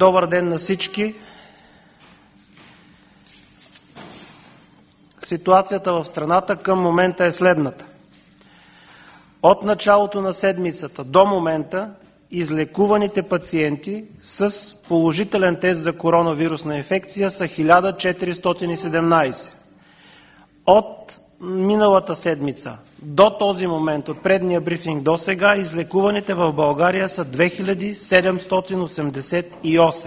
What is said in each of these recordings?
Добър ден на всички! Ситуацията в страната към момента е следната. От началото на седмицата до момента излекуваните пациенти с положителен тест за коронавирусна инфекция са 1417. От миналата седмица до този момент, от предния брифинг до сега, излекуваните в България са 2788.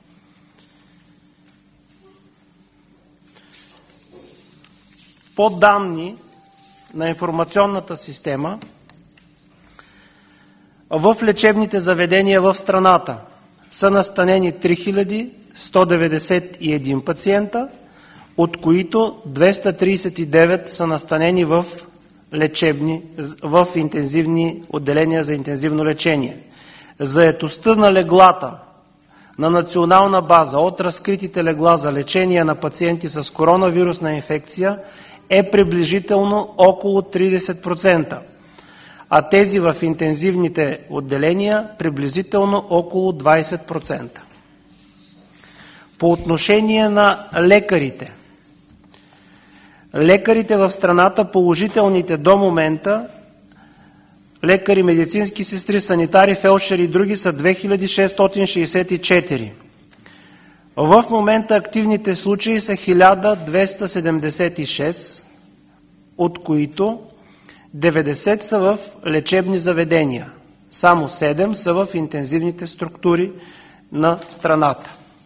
По данни на информационната система, в лечебните заведения в страната са настанени 3191 пациента, от които 239 са настанени в интензивни отделения за интензивно лечение. Заетостта на леглата на национална база от разкритите легла за лечение на пациенти с коронавирусна инфекция е приблизително около 30%, а тези в интензивните отделения приблизително около 20%. По отношение на лекарите. Лекарите в страната, положителните до момента, лекари, медицински сестри, санитари, фелдшери и други са 2664. В момента активните случаи са 1276, от които 90 са в лечебни заведения. Само 7 са в интензивните структури на страната.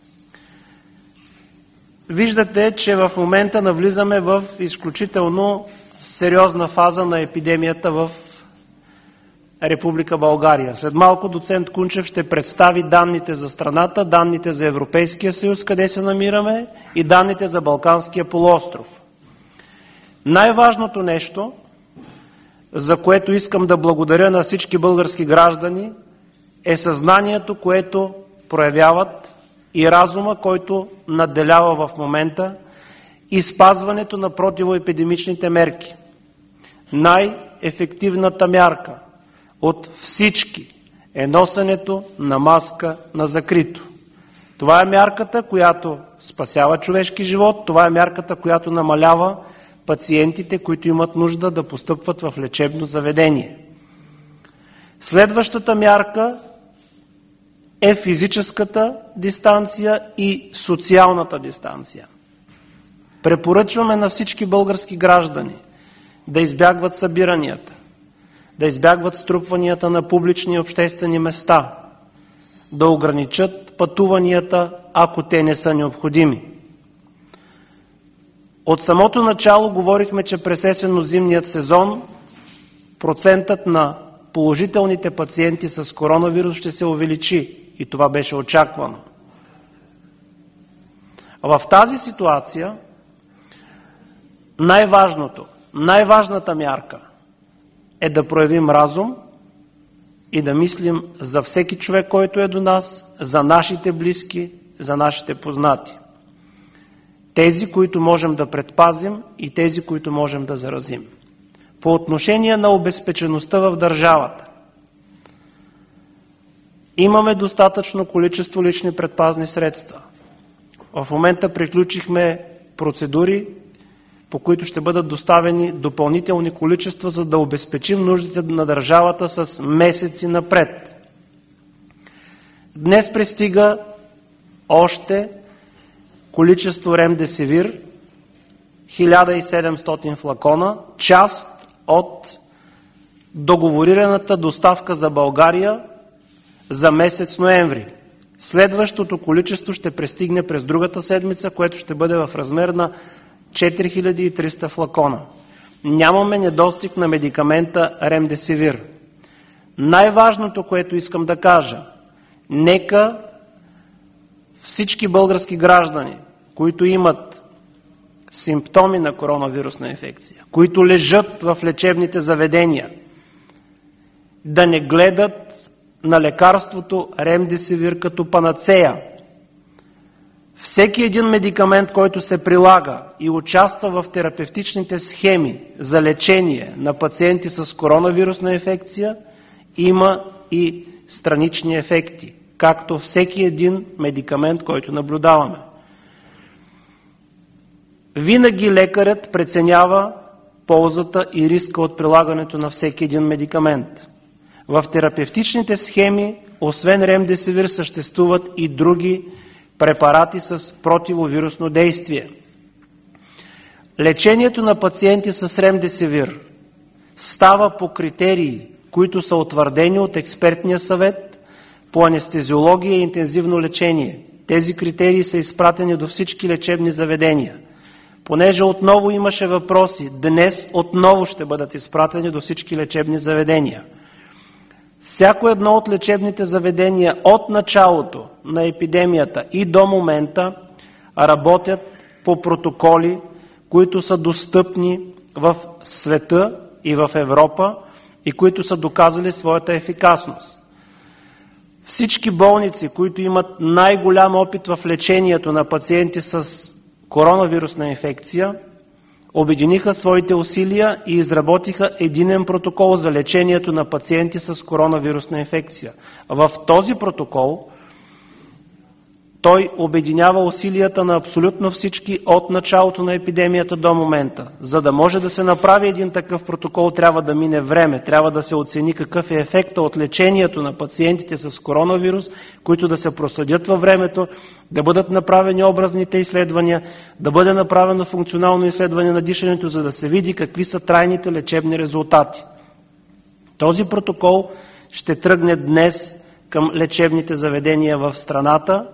Виждате, че в момента навлизаме в изключително сериозна фаза на епидемията в Република България. След малко доцент Кунчев ще представи данните за страната, данните за Европейския съюз, къде се намираме, и данните за Балканския полуостров. Най-важното нещо, за което искам да благодаря на всички български граждани, е съзнанието, което проявяват, и разума, който надделява в момента, и спазването на противоепидемичните мерки. Най-ефективната мярка от всички е носенето на маска на закрито. Това е мярката, която спасява човешки живот, това е мярката, която намалява пациентите, които имат нужда да постъпват в лечебно заведение. Следващата мярка е физическата дистанция и социалната дистанция. Препоръчваме на всички български граждани да избягват събиранията, да избягват струпванията на публични и обществени места, да ограничат пътуванията, ако те не са необходими. От самото начало говорихме, че през есенно-зимният сезон процентът на положителните пациенти с коронавирус ще се увеличи и това беше очаквано. В тази ситуация най-важната мярка е да проявим разум и да мислим за всеки човек, който е до нас, за нашите близки, за нашите познати. Тези, които можем да предпазим, и тези, които можем да заразим. По отношение на обезпечеността в държавата, имаме достатъчно количество лични предпазни средства. В момента приключихме процедури, по които ще бъдат доставени допълнителни количества, за да обезпечим нуждите на държавата с месеци напред. Днес пристига още количество ремдесивир, 1700 флакона, част от договорираната доставка за България за месец ноември. Следващото количество ще пристигне през другата седмица, което ще бъде в размер на 4300 флакона. Нямаме недостиг на медикамента ремдесивир. Най-важното, което искам да кажа, нека всички български граждани, които имат симптоми на коронавирусна инфекция, които лежат в лечебните заведения, да не гледат на лекарството ремдесивир като панацея. Всеки един медикамент, който се прилага и участва в терапевтичните схеми за лечение на пациенти с коронавирусна инфекция, има и странични ефекти. както всеки един медикамент, който наблюдаваме. Винаги лекарят преценява ползата и риска от прилагането на всеки един медикамент. В терапевтичните схеми, освен ремдесивир, съществуват и други препарати с противовирусно действие. Лечението на пациенти с ремдесивир става по критерии, които са утвърдени от експертния съвет по анестезиология и интензивно лечение. Тези критерии са изпратени до всички лечебни заведения. Понеже отново имаше въпроси, днес отново ще бъдат изпратени до всички лечебни заведения. Всяко едно от лечебните заведения от началото на епидемията и до момента работят по протоколи, които са достъпни в света и в Европа и които са доказали своята ефикасност. Всички болници, които имат най-голям опит в лечението на пациенти с коронавирусна инфекция, обединиха своите усилия и изработиха единен протокол за лечението на пациенти с коронавирусна инфекция. В този протокол той обединява усилията на абсолютно всички от началото на епидемията до момента. За да може да се направи един такъв протокол, трябва да мине време, трябва да се оцени какъв е ефекта от лечението на пациентите с коронавирус, които да се проследят във времето, да бъдат направени образните изследвания, да бъде направено функционално изследване на дишането, за да се види какви са трайните лечебни резултати. Този протокол ще тръгне днес към лечебните заведения в страната,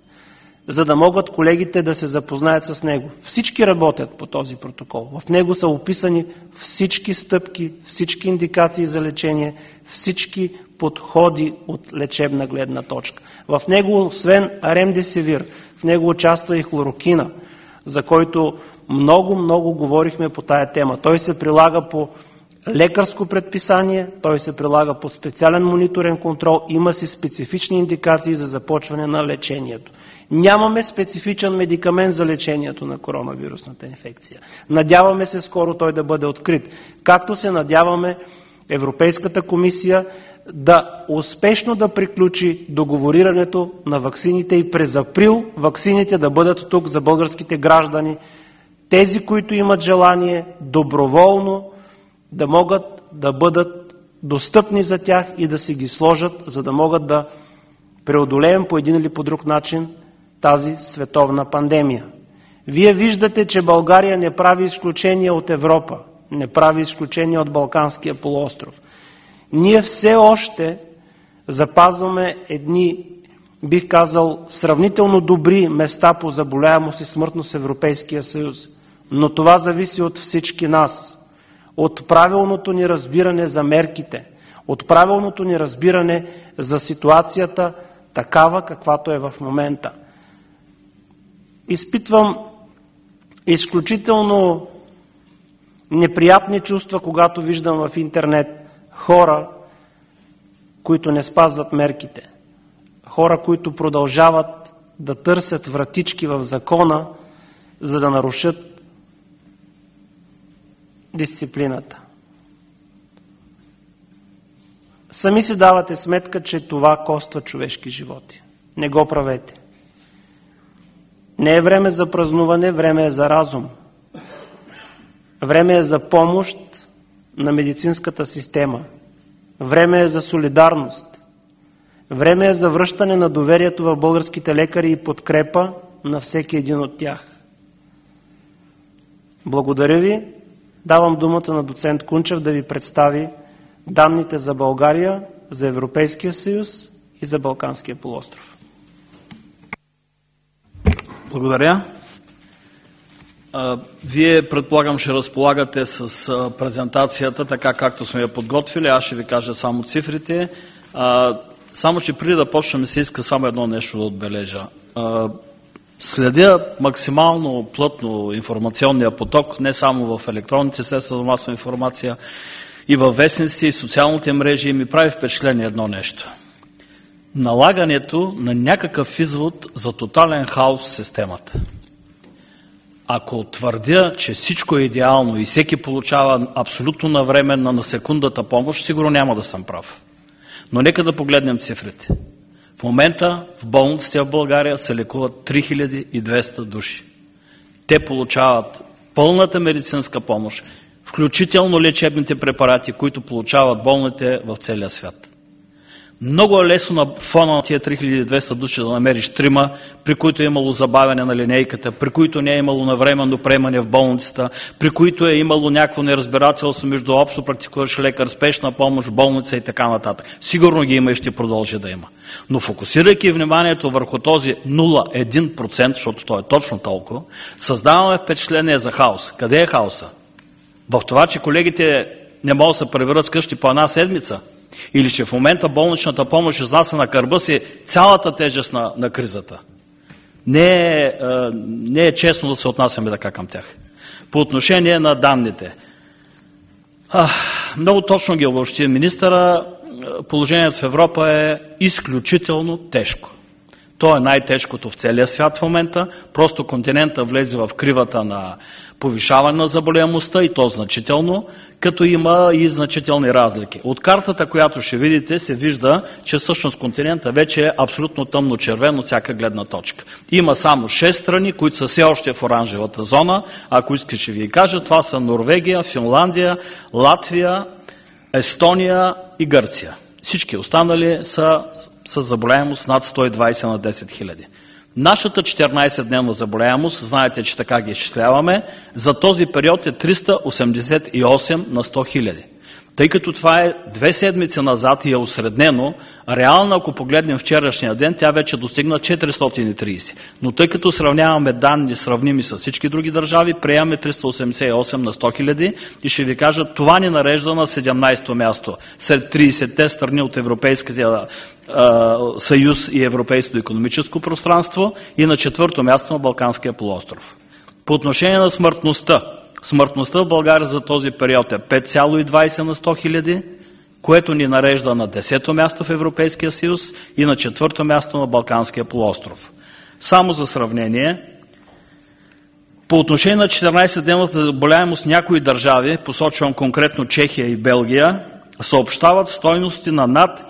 за да могат колегите да се запознаят с него. Всички работят по този протокол. В него са описани всички стъпки, всички индикации за лечение, всички подходи от лечебна гледна точка. В него, освен ремдесивир, в него участва и хлорокина, за който много говорихме по тая тема. Той се прилага по лекарско предписание, той се прилага по специален мониторен контрол, има си специфични индикации за започване на лечението. Нямаме специфичен медикамент за лечението на коронавирусната инфекция. Надяваме се скоро той да бъде открит. Както се надяваме Европейската комисия да успешно да приключи договорирането на ваксините и през април ваксините да бъдат тук за българските граждани. Тези, които имат желание, доброволно да могат да бъдат достъпни за тях и да си ги сложат, за да могат да преодолеем по един или по друг начин тази световна пандемия. Вие виждате, че България не прави изключение от Европа, не прави изключение от Балканския полуостров. Ние все още запазваме едни, бих казал, сравнително добри места по заболяемост и смъртност в Европейския съюз. Но това зависи от всички нас, от правилното ни разбиране за мерките, от правилното ни разбиране за ситуацията такава, каквато е в момента. Изпитвам изключително неприятни чувства, когато виждам в интернет хора, които не спазват мерките. Хора, които продължават да търсят вратички в закона, за да нарушат дисциплината. Сами си давате сметка, че това коства човешки животи. Не го правете. Не е време за празнуване, време е за разум. Време е за помощ на медицинската система. Време е за солидарност. Време е за връщане на доверието в българските лекари и подкрепа на всеки един от тях. Благодаря ви. Давам думата на доцент Кунчев да ви представи данните за България, за Европейския съюз и за Балканския полуостров. Благодаря. Вие, предполагам, ще разполагате с презентацията, така както сме я подготвили. Аз ще ви кажа само цифрите. Само, че преди да почнем, се иска само едно нещо да отбележа. Следя максимално плътно информационния поток, не само в електронните средства за масова информация, и във вестниците, и в социалните мрежи, и ми прави впечатление едно нещо. Налагането на някакъв извод за тотален хаос в системата. Ако твърдя, че всичко е идеално и всеки получава абсолютно навременна на секундата помощ, сигурно няма да съм прав. Но нека да погледнем цифрите. В момента в болниците в България се лекуват 3200 души. Те получават пълната медицинска помощ, включително лечебните препарати, които получават болните в целия свят. Много е лесно на фона на тия 3200 души да намериш трима, при които е имало забавяне на линейката, при които не е имало навременно приемане в болницата, при които е имало някакво неразбирателство между общо практикуващ лекар, спешна помощ, болница и така нататък. Сигурно ги има и ще продължи да има. Но фокусирайки вниманието върху този 0,1%, защото то е точно толкова, създаваме впечатление за хаос. Къде е хаоса? В това, че колегите не могат да се приберат с къщи по една седмица? Или че в момента болничната помощ изнася на кърба си цялата тежест на кризата? Не е честно да се отнасяме така към тях. По отношение на данните. Много точно ги обобщи министъра. Положението в Европа е изключително тежко. То е най-тежкото в целия свят в момента. Просто континента влезе в кривата на повишаване на заболеваемостта и то значително, като има и значителни разлики. От картата, която ще видите, се вижда, че всъщност континента вече е абсолютно тъмно-червен от всяка гледна точка. Има само 6 страни, които са все още в оранжевата зона. Ако искате, ще ви кажа, това са Норвегия, Финландия, Латвия, Естония и Гърция. Всички останали са с заболеваемост над 120 на 10 хиляди. Нашата 14-дневна заболеваемост, знаете, че така ги изчисляваме, за този период е 388 на 100 хиляди. Тъй като това е 2 седмици назад и е осреднено, реално, ако погледнем вчерашния ден, тя вече достигна 430. Но тъй като сравняваме данни сравними с всички други държави, приемаме 388 на 100 хиляди и ще ви кажа, това ни нарежда на 17-то място сред 30-те страни от Европейския съюз и Европейското икономическо пространство и на 4-то място на Балканския полуостров. По отношение на смъртността, смъртността в България за този период е 5,20 на 100 хиляди, което ни нарежда на 10-то място в Европейския съюз и на 4-то място на Балканския полуостров. Само за сравнение, по отношение на 14-дневната заболеваемост, някои държави, посочвам конкретно Чехия и Белгия, съобщават стойности на над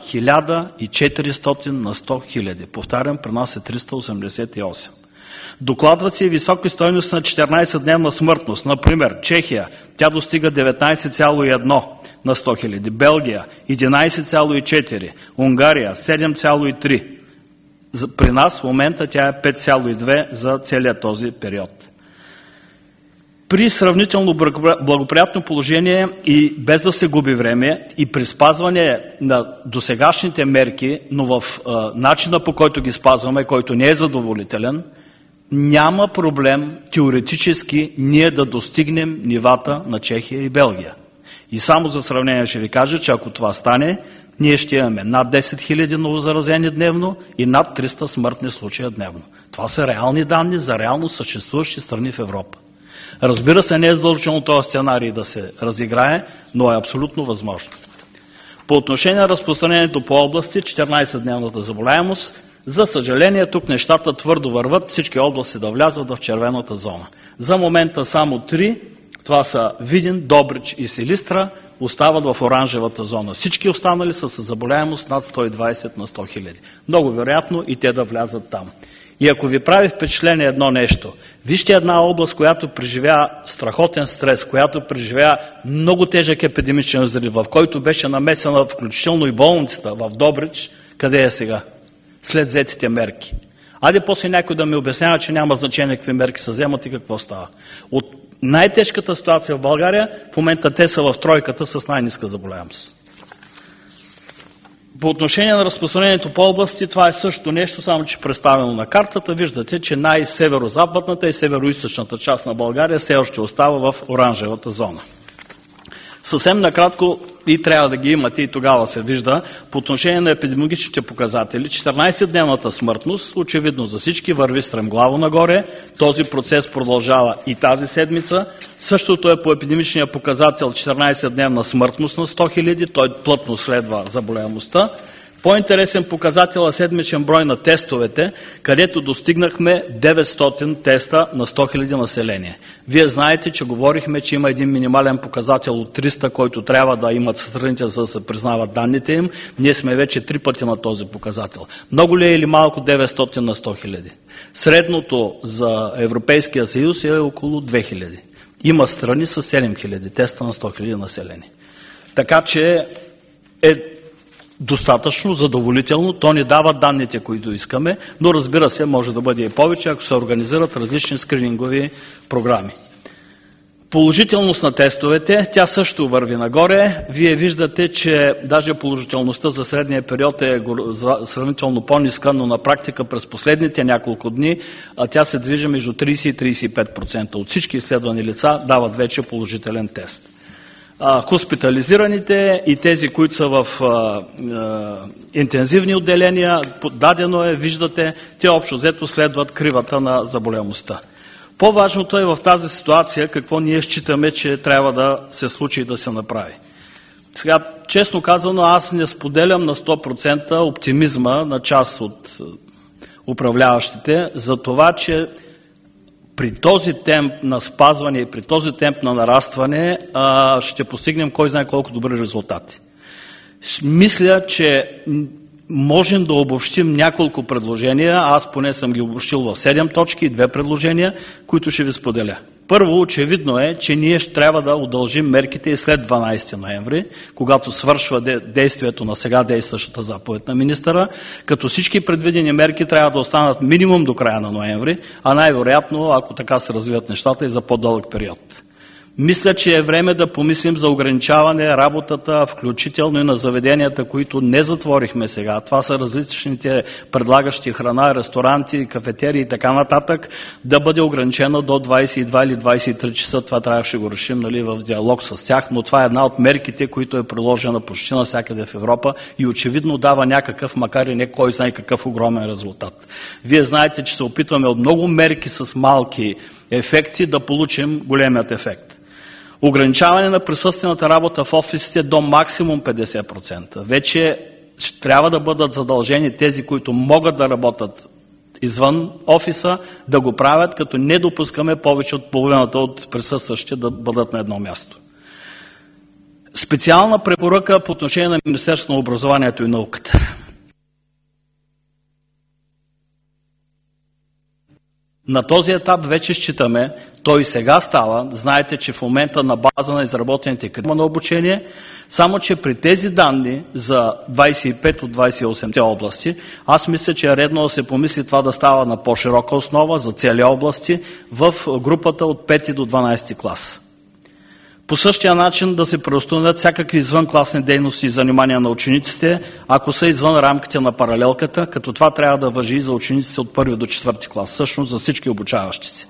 1400 на 100 хиляди. Повтарям, при нас е 388. Докладват се и високи стойности на 14-дневна смъртност. Например, Чехия, тя достига 19,1 на 100 хиляди, Белгия 11,4, Унгария 7,3. При нас в момента тя е 5,2 за целият този период. При сравнително благоприятно положение и без да се губи време и при спазване на досегашните мерки, но в начина по който ги спазваме, който не е задоволителен, няма проблем теоретически ние да достигнем нивата на Чехия и Белгия. И само за сравнение ще ви кажа, че ако това стане, ние ще имаме над 10 000 новозаразени дневно и над 300 смъртни случая дневно. Това са реални данни за реално съществуващи страни в Европа. Разбира се, не е задължително този сценарий да се разиграе, но е абсолютно възможно. По отношение на разпространението по области, 14-дневната заболеваемост, за съжаление, тук нещата твърдо върват, всички области да влязат в червената зона. За момента само 3, това са Видин, Добрич и Силистра, остават в оранжевата зона. Всички останали са с заболеваемост над 120 на 100 хиляди. Много вероятно и те да влязат там. И ако ви прави впечатление едно нещо, вижте една област, която преживя страхотен стрес, която преживя много тежък епидемичен взрив, в който беше намесена включително и болницата в Добрич, къде е сега? След взетите мерки. Айде после някой да ми обяснява, че няма значение какви мерки се вземат и какво става. От най-тежката ситуация в България, в момента те са в тройката с най-ниска заболеваемост. По отношение на разпространението по области, това е също нещо, само че представено на картата. Виждате, че най-северо-западната и северо-источната част на България все още остава в оранжевата зона. Съвсем накратко, и трябва да ги имате, и тогава се вижда, по отношение на епидемиологичните показатели, 14-дневната смъртност, очевидно за всички, върви стремглаво нагоре. Този процес продължава и тази седмица. Същото е по епидемичния показател 14-дневна смъртност на 100 хиляди, той плътно следва заболеваемостта. По-интересен показател е седмичен брой на тестовете, където достигнахме 900 теста на 100 000 население. Вие знаете, че говорихме, че има един минимален показател от 300, който трябва да имат страните, за да се признават данните им. Ние сме вече 3 пъти на този показател. Много ли е или малко 900 на 100 000? Средното за Европейския съюз е около 2000. Има страни с 7000 теста на 100 000 население. Така че е достатъчно задоволително, то ни дава данните, които искаме, но разбира се, може да бъде и повече, ако се организират различни скринингови програми. Положителност на тестовете, тя също върви нагоре. Вие виждате, че даже положителността за средния период е сравнително по-ниска, но на практика през последните няколко дни тя се движи между 30 и 35%. От всички изследвани лица дават вече положителен тест. Хоспитализираните и тези, които са в интензивни отделения, дадено е, виждате, те общо взето следват кривата на заболеваемостта. По-важното е в тази ситуация какво ние считаме, че трябва да се случи и да се направи. Сега, честно казано, аз не споделям на 100% оптимизма на част от управляващите за това, че при този темп на спазване и при този темп на нарастване ще постигнем кой знае колко добри резултати. Мисля, че можем да обобщим няколко предложения. Аз поне съм ги обобщил в 7 точки и 2 предложения, които ще ви споделя. Първо, очевидно е, че ние ще трябва да удължим мерките и след 12 ноември, когато свършва действието на сега действащата заповед на министъра, като всички предвидени мерки трябва да останат минимум до края на ноември, а най-вероятно, ако така се развият нещата, и за по-дълъг период. Мисля, че е време да помислим за ограничаване работата, включително и на заведенията, които не затворихме сега. Това са различните предлагащи храна, ресторанти, кафетерии и така нататък, да бъде ограничено до 22 или 23 часа. Това трябваше да го решим, нали, в диалог с тях, но това е една от мерките, които е приложена почти навсякъде в Европа и очевидно дава някакъв, макар и не кой знае какъв огромен резултат. Вие знаете, че се опитваме от много мерки с малки ефекти да получим големият ефект. Ограничаване на присъствената работа в офисите до максимум 50%. Вече ще трябва да бъдат задължени тези, които могат да работят извън офиса, да го правят, като не допускаме повече от половината от присъстващите да бъдат на едно място. Специална препоръка по отношение на Министерството на образованието и науката. На този етап вече считаме, той и сега става, знаете, че в момента на база на изработените критерии на обучение, само че при тези данни за 25 от 28-те области, аз мисля, че е редно да се помисли това да става на по-широка основа за цели области в групата от 5 до 12 клас. По същия начин да се преустановят всякакви извънкласни дейности и занимания на учениците, ако са извън рамките на паралелката, като това трябва да важи и за учениците от 1 до 4 клас, всъщност за всички обучаващи се.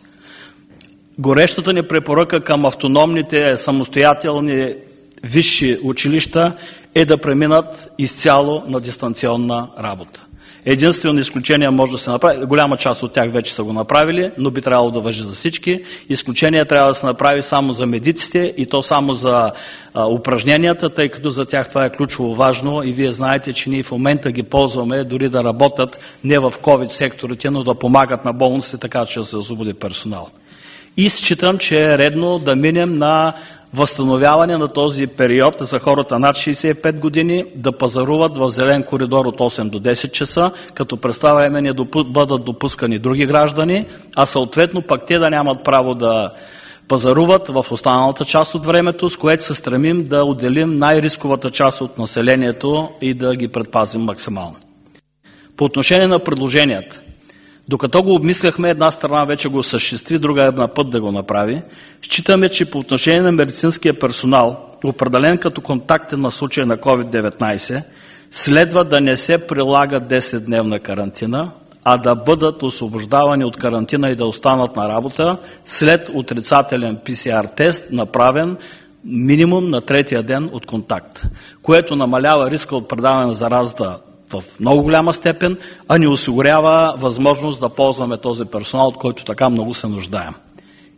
Горещата ни препоръка към автономните, самостоятелни висши училища е да преминат изцяло на дистанционна работа. Единствено изключение може да се направи, голяма част от тях вече са го направили, но би трябвало да важи за всички. Изключение трябва да се направи само за медиците и то само за упражненията, тъй като за тях това е ключово важно и вие знаете, че ние в момента ги ползваме дори да работят не в COVID секторите, но да помагат на болниците, така че да се освободи персонал. И считам, че е редно да минем на възстановяване на този период за хората над 65 години да пазаруват в зелен коридор от 8 до 10 часа, като през това време не бъдат допускани други граждани, а съответно пък те да нямат право да пазаруват в останалата част от времето, с което се стремим да отделим най-рисковата част от населението и да ги предпазим максимално. По отношение на предложенията, докато го обмисляхме, една страна вече го осъществи, друга е на път да го направи. Считаме, че по отношение на медицинския персонал, определен като контактен на случая на COVID-19, следва да не се прилага 10-дневна карантина, а да бъдат освобождавани от карантина и да останат на работа след отрицателен PCR тест, направен минимум на 3-я ден от контакт, което намалява риска от предаване на заразата в много голяма степен, а ни осигурява възможност да ползваме този персонал, от който така много се нуждаем.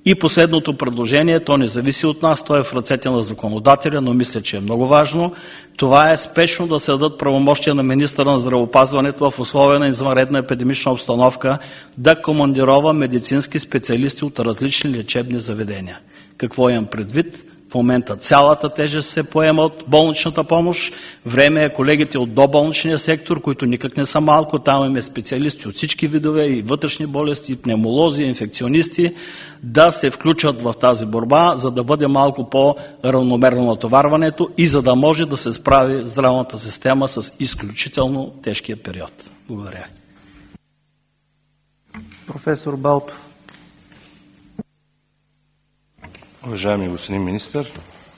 И последното предложение, то не зависи от нас, то е в ръцете на законодателя, но мисля, че е много важно. Това е спешно да се дадат правомощия на министъра на здравеопазването в условия на извънредна епидемична обстановка да командирова медицински специалисти от различни лечебни заведения. Какво имам предвид? В момента цялата тежест се поема от болничната помощ. Време е колегите от доболничния сектор, които никак не са малко, там имаме специалисти от всички видове, и вътрешни болести, и пневмолози, и инфекционисти, да се включат в тази борба, за да бъде малко по-равномерно натоварването и за да може да се справи здравната система с изключително тежкия период. Благодаря. Професор Балтов. Уважаеми господин министър,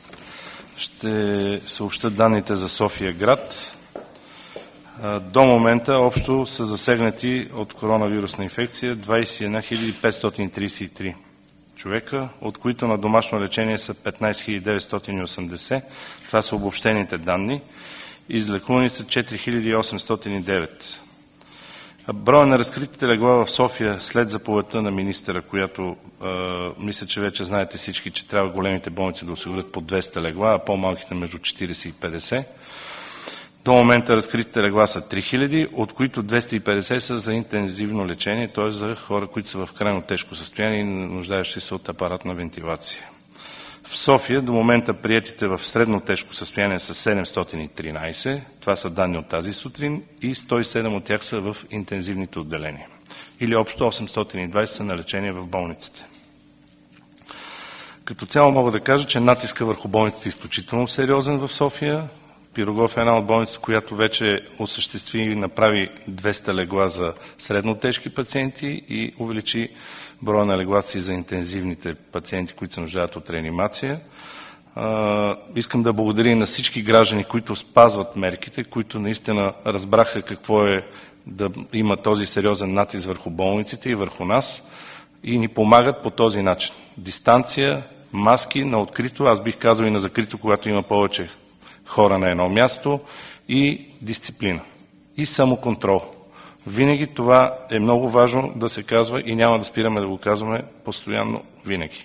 ще съобща данните за София град. До момента общо са засегнати от коронавирусна инфекция 21 533 човека, от които на домашно лечение са 15 980. Това са обобщените данни. Излекувани са 4809. Броя на разкритите легла в София след заповедта на министъра, която мисля, че вече знаете всички, че трябва големите болници да осигурят по 200 легла, а по-малките между 40 и 50. До момента разкритите легла са 3000, от които 250 са за интензивно лечение, т.е. за хора, които са в крайно тежко състояние и нуждаещи се от апаратна вентилация. В София до момента приетите в средно тежко състояние са 713, това са данни от тази сутрин, и 107 от тях са в интензивните отделения. Или общо 820 са на лечение в болниците. Като цяло мога да кажа, че натиска върху болниците е изключително сериозен в София. Пирогов е една от болниците, която вече осъществи и направи 200 легла за средно тежки пациенти и увеличи броя на леглаци за интензивните пациенти, които се нуждаят от реанимация. Искам да благодаря на всички граждани, които спазват мерките, които наистина разбраха какво е да има този сериозен натиск върху болниците и върху нас и ни помагат по този начин. Дистанция, маски на открито, аз бих казал и на закрито, когато има повече хора на едно място, и дисциплина, и самоконтрол. Винаги това е много важно да се казва и няма да спираме да го казваме постоянно винаги.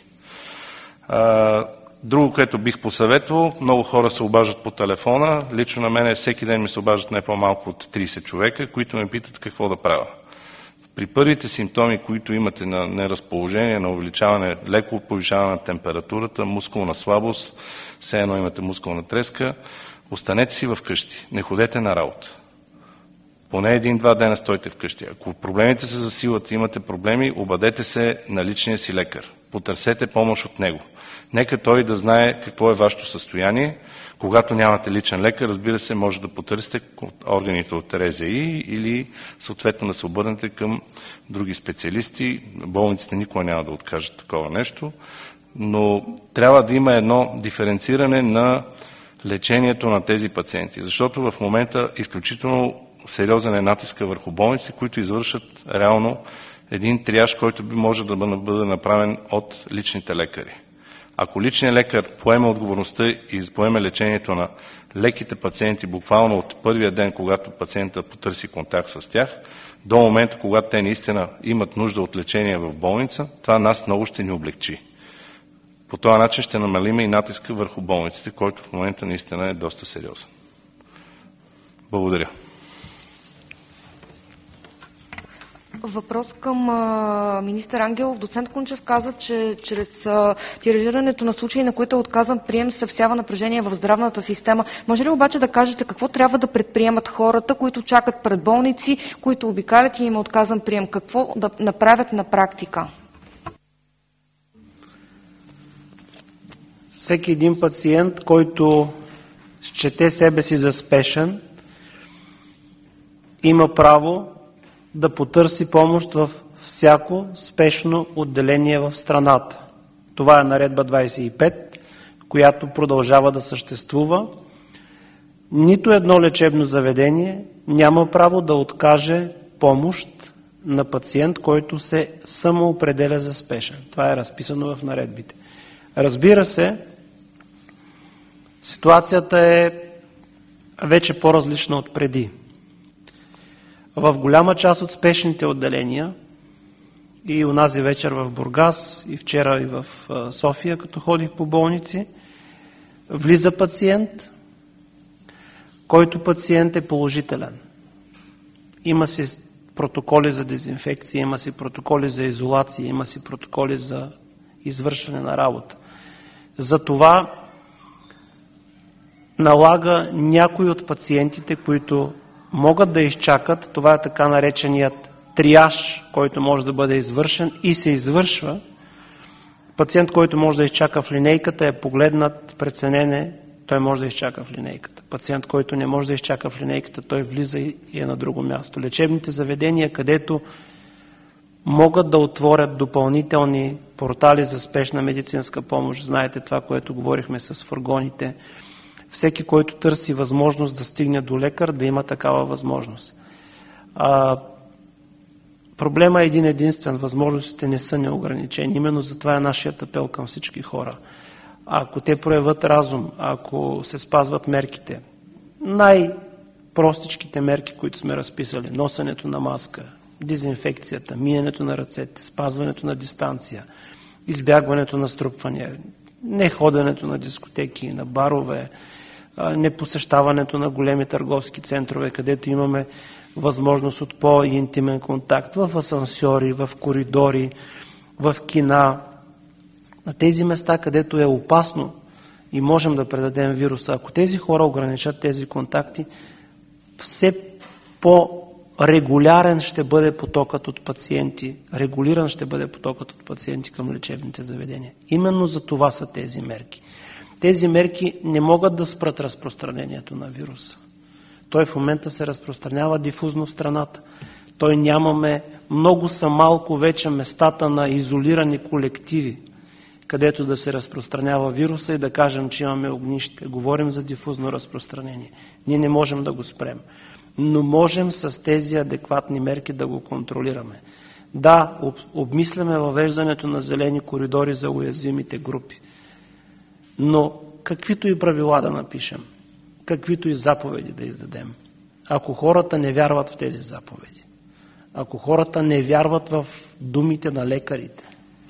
Друго, което бих посъветвал, много хора се обаждат по телефона. Лично на мен всеки ден ми се обаждат не по-малко от 30 човека, които ме питат какво да правя. При първите симптоми, които имате на неразположение, на увеличаване, леко повишаване на температурата, мускулна слабост, все едно имате мускулна треска, останете си вкъщи, не ходете на работа. Поне 1-2 дена стойте вкъщи. Ако проблемите се засилват и имате проблеми, обадете се на личния си лекар. Потърсете помощ от него. Нека той да знае какво е вашето състояние. Когато нямате личен лекар, разбира се, може да потърсите органите от РЗИ или съответно да се обърнете към други специалисти. Болниците никога няма да откажат такова нещо, но трябва да има едно диференциране на лечението на тези пациенти, защото в момента изключително сериозен е натиска върху болници, които извършат реално един триаж, който би може да бъде направен от личните лекари. Ако личният лекар поеме отговорността и поеме лечението на леките пациенти буквално от първия ден, когато пациента потърси контакт с тях, до момента, когато те наистина имат нужда от лечение в болница, това нас много ще ни облегчи. По този начин ще намалим и натиска върху болниците, който в момента наистина е доста сериозен. Благодаря. Въпрос към министър Ангелов. Доцент Кунчев каза, че чрез тиражирането на случаи, на които е отказан прием, се всява напрежение в здравната система. Може ли обаче да кажете какво трябва да предприемат хората, които чакат пред болници, които обикалят и им е отказан прием? Какво да направят на практика? Всеки един пациент, който счете себе си за спешен, има право да потърси помощ в всяко спешно отделение в страната. Това е Наредба 25, която продължава да съществува. Нито едно лечебно заведение няма право да откаже помощ на пациент, който се самоопределя за спешен. Това е разписано в наредбите. Разбира се, ситуацията е вече по-различна от преди. В голяма част от спешните отделения и онази вечер в Бургас, и вчера и в София, като ходих по болници. Влиза пациент, който пациент е положителен. Има си протоколи за дезинфекция, има си протоколи за изолация, има си протоколи за извършване на работа. Затова налага някои от пациентите, които могат да изчакат, това е така нареченият триаж, който може да бъде извършен и се извършва. Пациент, който може да изчака в линейката, е погледнат, преценен, той може да изчака в линейката. Пациент, който не може да изчака в линейката, той влиза и е на друго място. Лечебните заведения, където могат да отворят допълнителни портали за спешна медицинска помощ, знаете това, което говорихме с фургоните, всеки, който търси възможност да стигне до лекар, да има такава възможност. Проблема е един единствен, възможностите не са неограничени. Именно затова е нашият апел към всички хора. Ако те проявят разум, ако се спазват мерките, най-простичките мерки, които сме разписали, носенето на маска, дезинфекцията, миенето на ръцете, спазването на дистанция, избягването на струпвания, не ходенето на дискотеки, на барове, не посещаването на големи търговски центрове, където имаме възможност от по-интимен контакт, в асансьори, в коридори, в кина, на тези места, където е опасно и можем да предадем вируса. Ако тези хора ограничат тези контакти, все по-регулярен ще бъде потокът от пациенти, регулиран ще бъде потокът от пациенти към лечебните заведения. Именно за това са тези мерки. Тези мерки не могат да спрат разпространението на вируса. Той в момента се разпространява дифузно в страната. Той нямаме, много са малко вече местата на изолирани колективи, където да се разпространява вируса и да кажем, че имаме огнище. Говорим за дифузно разпространение. Ние не можем да го спрем. Но можем с тези адекватни мерки да го контролираме. Да, обмисляме въвеждането на зелени коридори за уязвимите групи. Но каквито и правила да напишем, каквито и заповеди да издадем, ако хората не вярват в тези заповеди, ако хората не вярват в думите на лекарите,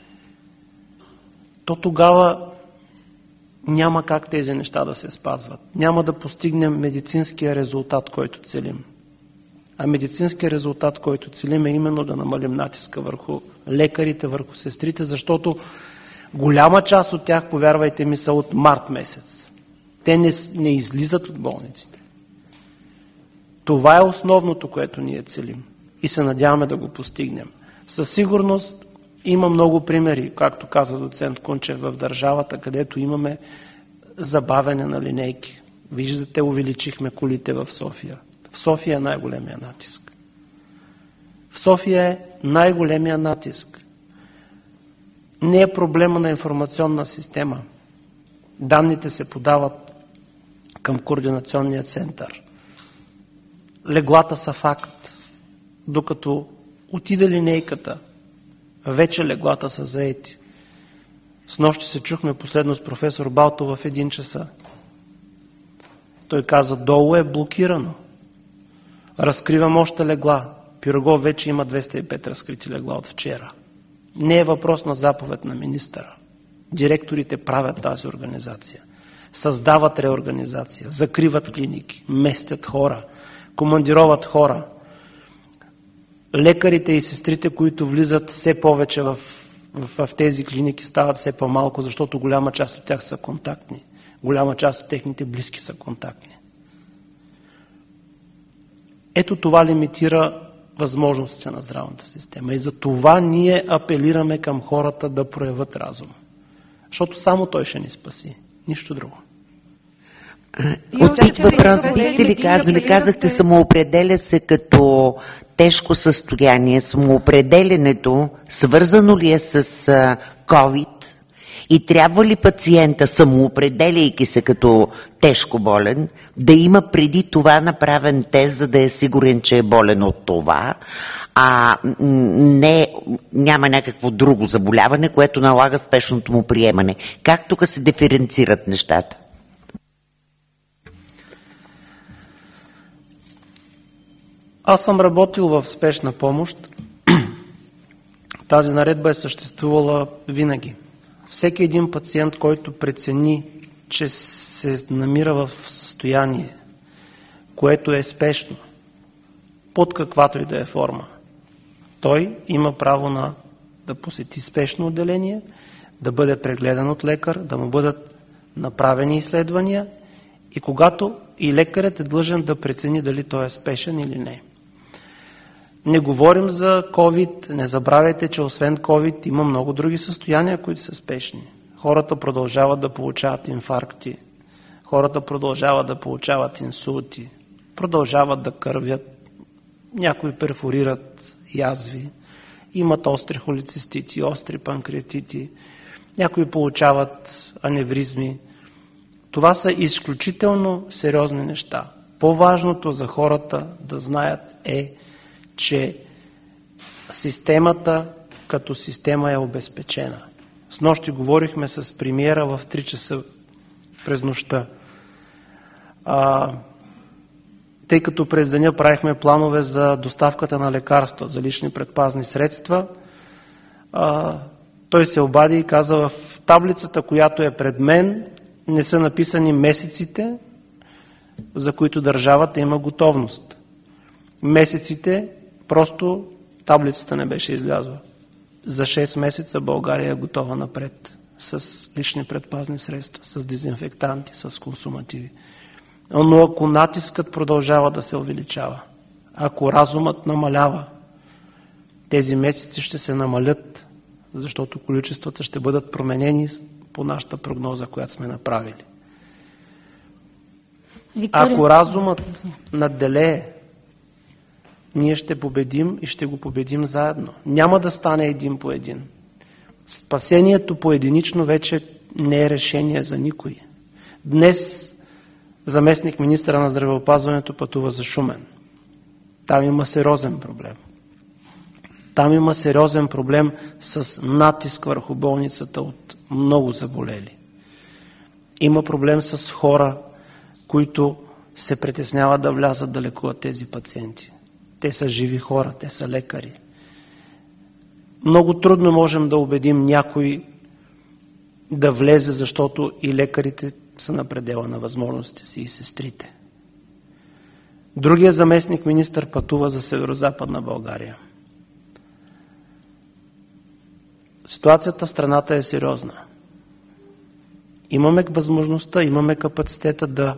то тогава няма как тези неща да се спазват. Няма да постигнем медицинския резултат, който целим. А медицинският резултат, който целим, е именно да намалим натиска върху лекарите, върху сестрите, защото голяма част от тях, повярвайте ми, са от март месец. Те не излизат от болниците. Това е основното, което ние целим и се надяваме да го постигнем. Със сигурност има много примери, както каза доцент Кунчев, в държавата, където имаме забавяне на линейки. Виждате, увеличихме колите в София. В София е най-големия натиск. В София е най-големия натиск. Не е проблема на информационна система. Данните се подават към координационния център. Леглата са факт. Докато отиде линейката, вече леглата са заети. Снощи се чухме последно с професор Балтов в 1 часа. Той каза, долу е блокирано. Разкривам още легла. Пирогов вече има 205 разкрити легла от вчера. Не е въпрос на заповед на министъра. Директорите правят тази организация. Създават реорганизация, закриват клиники, местят хора, командироват хора. Лекарите и сестрите, които влизат все повече в тези клиники, стават все по-малко, защото голяма част от тях са контактни. Голяма част от техните близки са контактни. Ето това лимитира възможностите на здравната система. И за това ние апелираме към хората да проявят разум. Защото само той ще ни спаси. Нищо друго. От тип въпрос бихте ли казали? Казахте, самоопределя се като тежко състояние. Самоопределенето свързано ли е с COVID? И трябва ли пациента, самоопределяйки се като тежко болен, да има преди това направен тест, за да е сигурен, че е болен от това, а няма някакво друго заболяване, което налага спешното му приемане? Как тук се диференцират нещата? Аз съм работил в спешна помощ, Тази наредба е съществувала винаги. Всеки един пациент, който прецени, че се намира в състояние, което е спешно, под каквато и да е форма, той има право да посети спешно отделение, да бъде прегледан от лекар, да му бъдат направени изследвания и когато и лекарят е длъжен да прецени дали той е спешен или не. Не говорим за COVID, не забравяйте, че освен COVID има много други състояния, които са спешни. Хората продължават да получават инфаркти, хората продължават да получават инсулти, продължават да кървят, някои перфорират язви, имат остри холецистити, остри панкреатити, някои получават аневризми. Това са изключително сериозни неща. По-важното за хората да знаят е, че системата като система е обезпечена. Снощи говорихме с премиера в 3 часа през нощта. Тъй като през деня правихме планове за доставката на лекарства, за лични предпазни средства, той се обади и каза: в таблицата, която е пред мен, не са написани месеците, за които държавата има готовност. Месеците, просто таблицата не беше излязла. За 6 месеца България е готова напред с лични предпазни средства, с дезинфектанти, с консумативи. Но ако натискът продължава да се увеличава, ако разумът намалява, тези месеци ще се намалят, защото количествата ще бъдат променени по нашата прогноза, която сме направили. Ако разумът надделее, ние ще победим и ще го победим заедно. Няма да стане един по един. Спасението поединично вече не е решение за никой. Днес заместник министъра на здравеопазването пътува за Шумен. Там има сериозен проблем. Там има сериозен проблем с натиск върху болницата от много заболели. Има проблем с хора, които се притесняват да влязат да лекуват тези пациенти. Те са живи хора, те са лекари. Много трудно можем да убедим някой да влезе, защото и лекарите са на предела на възможностите си, и сестрите. Другия заместник министър пътува за Северозападна България. Ситуацията в страната е сериозна. Имаме възможността, имаме капацитета да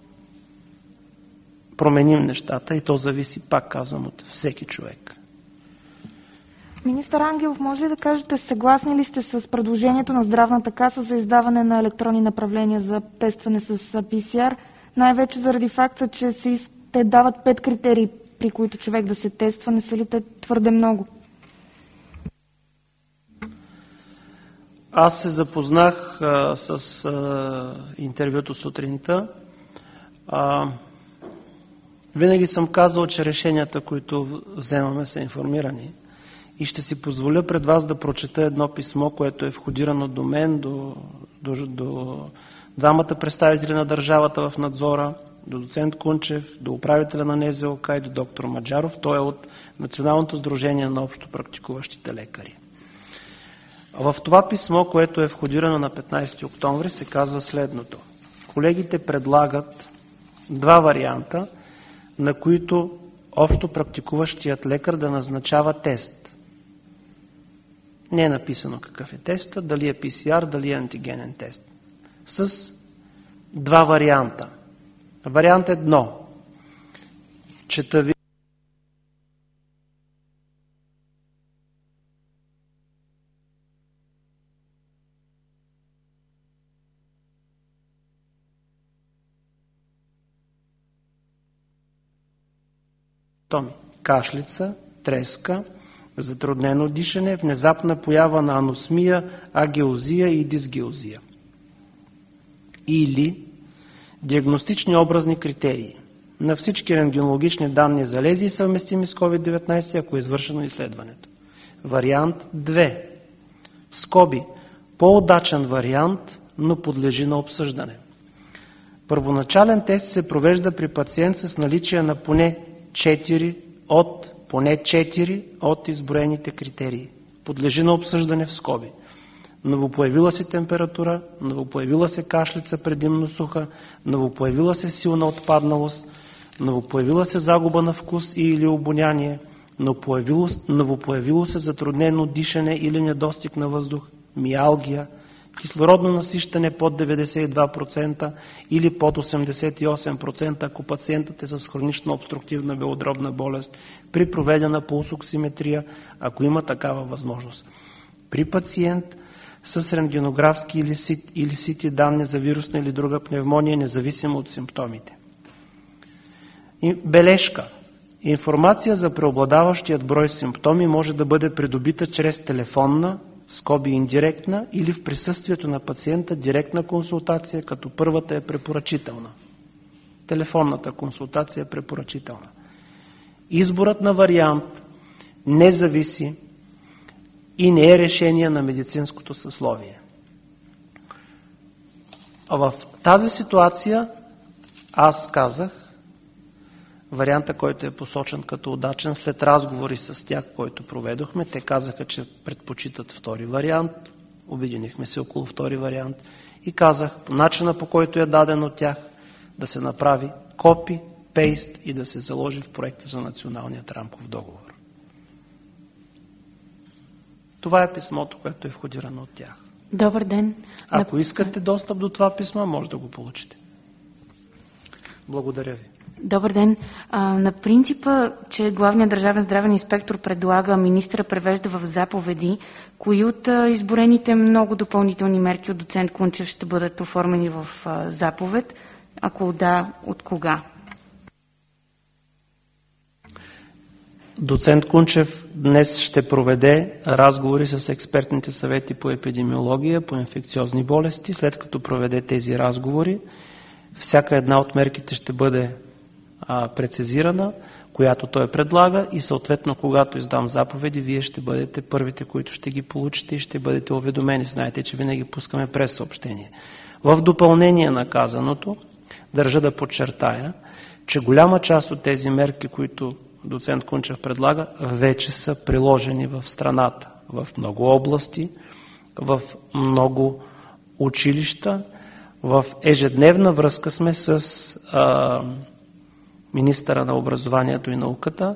променим нещата и то зависи, пак казвам, от всеки човек. Министър Ангелов, може ли да кажете, съгласни ли сте с предложението на Здравната каса за издаване на електронни направления за тестване с PCR, най-вече заради факта, че те дават 5 критерии, при които човек да се тества, не са ли те твърде много? Аз се запознах с интервюто сутринта. Винаги съм казвал, че решенията, които вземаме, са информирани. И ще си позволя пред вас да прочета едно писмо, което е входирано до мен, до двамата представители на държавата в надзора, до доцент Кунчев, до управителя на НЗОК и до доктор Маджаров. Той е от Националното сдружение на общо практикуващите лекари. В това писмо, което е входирано на 15 октомври, се казва следното. Колегите предлагат 2 варианта, на които общо практикуващият лекар да назначава тест. Не е написано какъв е теста, дали е PCR, дали е антигенен тест. С 2 варианта. Вариант 1. Чета ви. Кашлица, треска, затруднено дишане, внезапна поява на аносмия, агеозия и дисгеозия. Или диагностични образни критерии на всички рентгенологични данни за лезии, съвместими с COVID-19, ако е извършено изследването. Вариант 2. В скоби. По-удачен вариант, но подлежи на обсъждане. Първоначален тест се провежда при пациент с наличие на поне 4 от изброените критерии. подлежи на обсъждане в скоби. Новопоявила се температура, новопоявила се кашлица предимно суха, новопоявила се силна отпадналост, новопоявила се загуба на вкус и или обоняние, новопоявило се затруднено дишане или недостиг на въздух, миалгия, кислородно насищане под 92% или под 88%, ако пациентът е с хронична обструктивна белодробна болест, при проведена пулсоксиметрия, ако има такава възможност. При пациент с рентгенографски или сити данни за вирусна или друга пневмония, независимо от симптомите. И бележка. Информация за преобладаващият брой симптоми може да бъде придобита чрез телефонна, в скоби индиректна, или в присъствието на пациента директна консултация, като първата е препоръчителна. Телефонната консултация е препоръчителна. Изборът на вариант не зависи и не е решение на медицинското съсловие. А в тази ситуация аз казах, варианта, който е посочен като удачен, след разговори с тях, който проведохме, те казаха, че предпочитат втори вариант, обединихме се около втори вариант и казах, по начина, по който е даден от тях, да се направи копи, пейст и да се заложи в проекта за националният рамков договор. Това е писмото, което е входирано от тях. Добър ден. Ако искате достъп до това писмо, може да го получите. Благодаря ви. Добър ден. На принципа, че главният държавен здравен инспектор предлага, министъра превежда в заповеди, кои от изборените много допълнителни мерки от доцент Кунчев ще бъдат оформени в заповед? Ако да, от кога? Доцент Кунчев днес ще проведе разговори с експертните съвети по епидемиология, по инфекциозни болести. След като проведе тези разговори, всяка една от мерките ще бъде прецизирана, която той предлага и съответно, когато издам заповеди, вие ще бъдете първите, които ще ги получите и ще бъдете уведомени. Знаете, че винаги пускаме през съобщение. В допълнение на казаното, държа да подчертая, че голяма част от тези мерки, които доцент Кунчев предлага, вече са приложени в страната, в много области, в много училища. В ежедневна връзка сме с министъра на образованието и науката.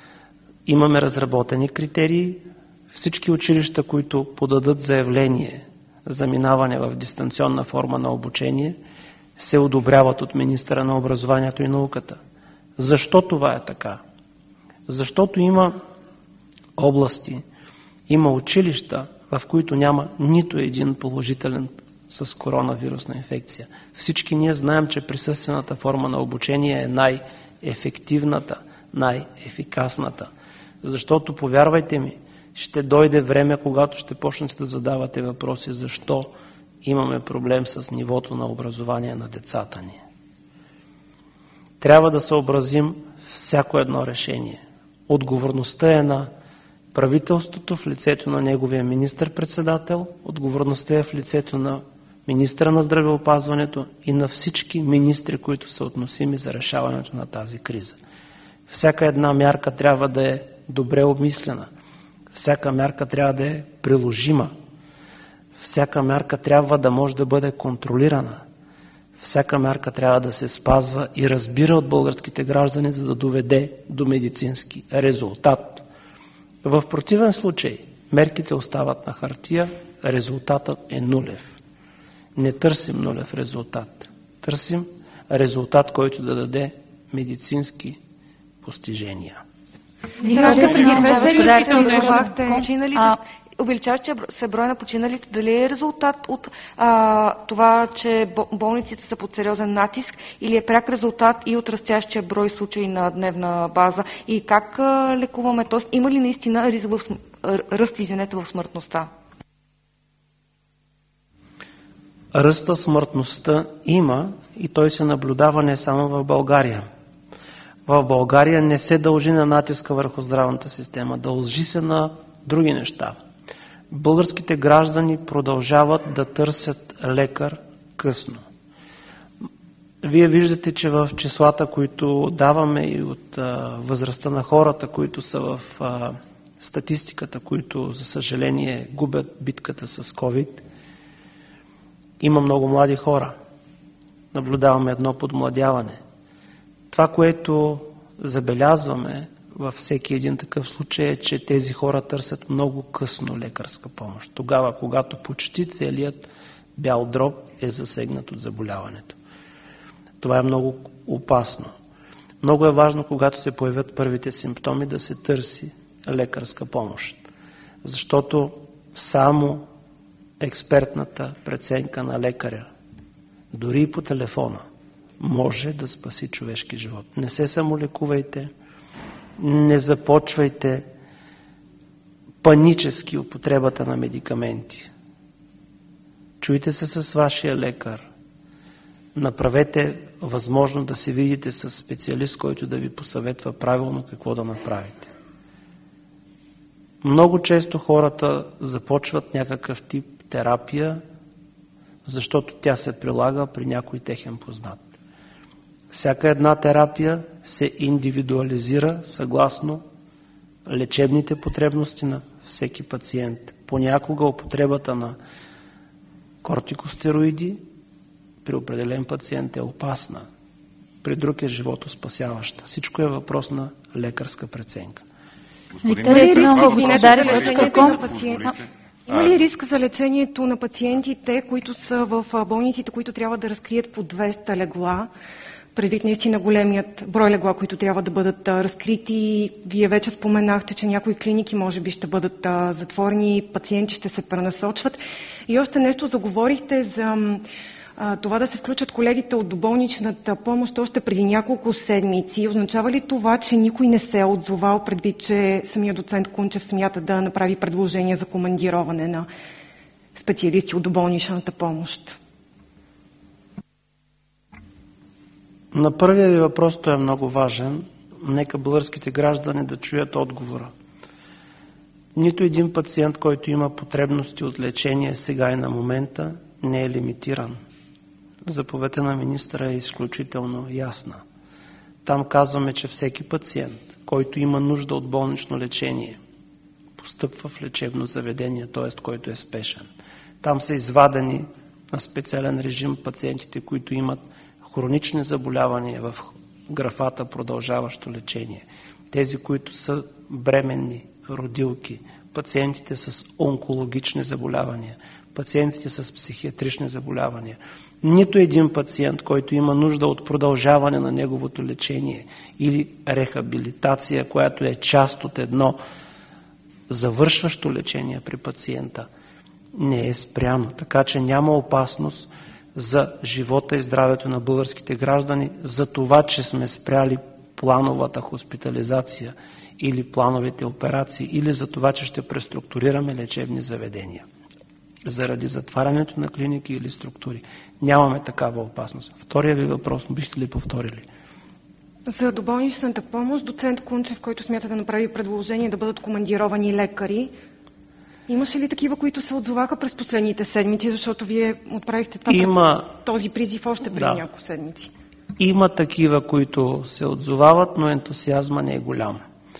Имаме разработени критерии. Всички училища, които подадат заявление за минаване в дистанционна форма на обучение, се одобряват от министъра на образованието и науката. Защо това е така? Защото има области, има училища, в които няма нито един положителен с коронавирусна инфекция. Всички ние знаем, че присъствената форма на обучение е най-ефективната, най-ефикасната. Защото, повярвайте ми, ще дойде време, когато ще почнете да задавате въпроси, защо имаме проблем с нивото на образование на децата ни. Трябва да съобразим всяко едно решение. Отговорността е на правителството в лицето на неговия министър-председател, отговорността е в лицето на министъра на здравеопазването и на всички министри, които са относими за решаването на тази криза. Всяка една мярка трябва да е добре обмислена. Всяка мярка трябва да е приложима. Всяка мярка трябва да може да бъде контролирана. Всяка мярка трябва да се спазва и разбира от българските граждани, за да доведе до медицински резултат. В противен случай мерките остават на хартия, резултатът е нулев. Не търсим нулев резултат. Търсим резултат, който да даде медицински постижения. Увеличаващия се брой на починалите, дали е резултат от това, че болниците са под сериозен натиск, или е пряк резултат и от растящия брой случаи на дневна база? И как лекуваме? Тоест, има ли наистина ръст в смъртността? Ръста смъртността има и той се наблюдава не само в България. В България не се дължи на натиска върху здравната система, дължи се на други неща. Българските граждани продължават да търсят лекар късно. Вие виждате, че в числата, които даваме и от възрастта на хората, които са в статистиката, които, за съжаление, губят битката с COVID. Има много млади хора. Наблюдаваме едно подмладяване. Това, което забелязваме във всеки един такъв случай е, че тези хора търсят много късно лекарска помощ. Тогава, когато почти целият бял дроб е засегнат от заболяването. Това е много опасно. Много е важно, когато се появят първите симптоми, да се търси лекарска помощ. Защото само експертната преценка на лекаря, дори и по телефона, може да спаси човешки живот. Не се самолекувайте, не започвайте панически употребата на медикаменти. Чуйте се с вашия лекар. Направете възможно да се видите с специалист, който да ви посъветва правилно какво да направите. Много често хората започват някакъв тип терапия, защото тя се прилага при някой техен познат. Всяка една терапия се индивидуализира съгласно лечебните потребности на всеки пациент. Понякога употребата на кортикостероиди при определен пациент е опасна, при друг е животоспасяваща. Всичко е въпрос на лекарска преценка. Има ли риск за лечението на пациентите, които са в болниците, които трябва да разкрият по 200 легла, предвид наистина големият брой легла, които трябва да бъдат разкрити? Вие вече споменахте, че някои клиники може би ще бъдат затворени, пациенти ще се пренасочват. И още нещо заговорихте за това да се включат колегите от доболничната помощ още преди няколко седмици. Означава ли това, че никой не се е отзовал, предвид, че самия доцент Кунчев смята да направи предложение за командироване на специалисти от доболничната помощ? На първия ви въпрос той е много важен. Нека българските граждани да чуят отговора. Нито един пациент, който има потребности от лечение сега и на момента, не е лимитиран. Заповедта на министъра е изключително ясна. Там казваме, че всеки пациент, който има нужда от болнично лечение, постъпва в лечебно заведение, т.е. който е спешен. Там са извадени на специален режим пациентите, които имат хронични заболявания в графата продължаващо лечение. Тези, които са бременни, родилки, пациентите с онкологични заболявания, пациентите с психиатрични заболявания. Нито един пациент, който има нужда от продължаване на неговото лечение или рехабилитация, която е част от едно завършващо лечение при пациента, не е спряно. Така че няма опасност за живота и здравето на българските граждани за това, че сме спряли плановата хоспитализация или плановите операции, или за това, че ще преструктурираме лечебни заведения заради затварянето на клиники или структури. Нямаме такава опасност. Втория ви въпрос, бихте ли повторили? За доболничната помощ, доцент Кунчев, който смята да направи предложение да бъдат командировани лекари, имаше ли такива, които се отзоваха през последните седмици, защото вие отправихте този призив още преди няколко седмици? Има такива, които се отзовават, но ентусиазма не е голям.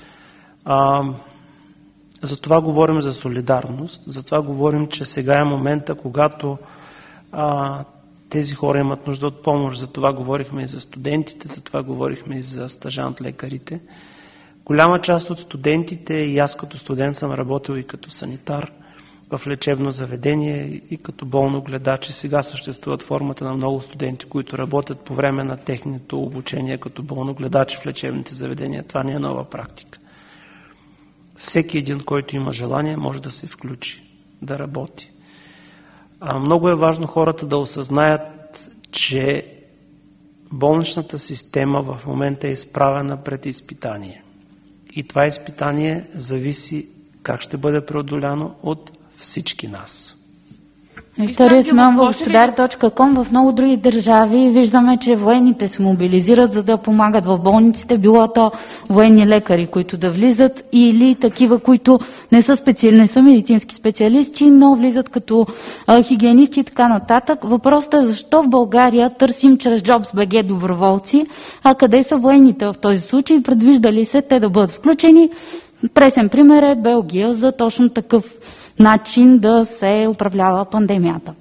Затова говорим за солидарност, затова говорим, че сега е момента, когато тези хора имат нужда от помощ. Затова говорихме и за студентите, затова говорихме и за стажант-лекарите. Голяма част от студентите, и аз като студент съм работил и като санитар в лечебно заведение и като болногледач, и сега съществуват формата на много студенти, които работят по време на техното обучение като болногледачи в лечебните заведения. Това не е нова практика. Всеки един, който има желание, може да се включи, да работи. Много е важно хората да осъзнаят, че болничната система в момента е изправена пред изпитание. И това изпитание зависи как ще бъде преодоляно от всички нас. Виктория Симеонова, Господар.com. В много други държави виждаме, че военните се мобилизират, за да помагат в болниците, било то военни лекари, които да влизат, или такива, които не са медицински специалисти, но влизат като хигиенисти и така нататък. Въпросът е защо в България търсим чрез Jobs.bg доброволци, а къде са военните в този случай? Предвижда ли се те да бъдат включени? Пресен пример е Белгия за точно такъв начин да се управлява пандемията.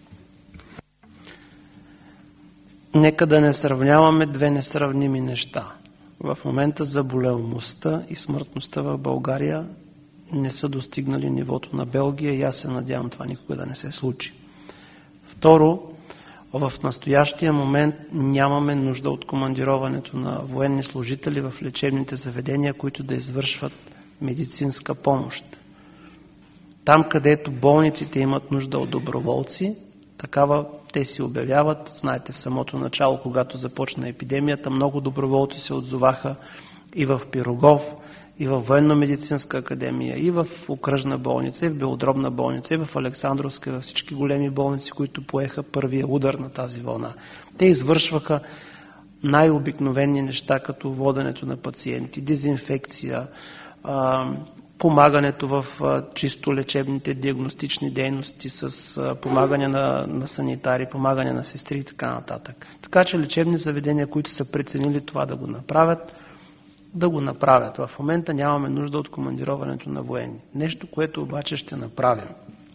Нека да не сравняваме две несравними неща. В момента заболеваемостта и смъртността в България не са достигнали нивото на Белгия и аз се надявам това никога да не се случи. Второ, в настоящия момент нямаме нужда от командироването на военни служители в лечебните заведения, които да извършват медицинска помощ. Там, където болниците имат нужда от доброволци, такава те си обявяват. Знаете, в самото начало, когато започна епидемията, много доброволци се отзоваха и в Пирогов, и в Военно-медицинска академия, и в Окръжна болница, и в Белодробна болница, и в Александровска, и във всички големи болници, които поеха първия удар на тази вълна. Те извършваха най-обикновени неща, като воденето на пациенти, дезинфекция, помагането в чисто лечебните диагностични дейности с помагане на санитари, помагане на сестри и така нататък. Така че лечебни заведения, които са преценили това да го направят. В момента нямаме нужда от командироването на военни. Нещо, което обаче ще направим.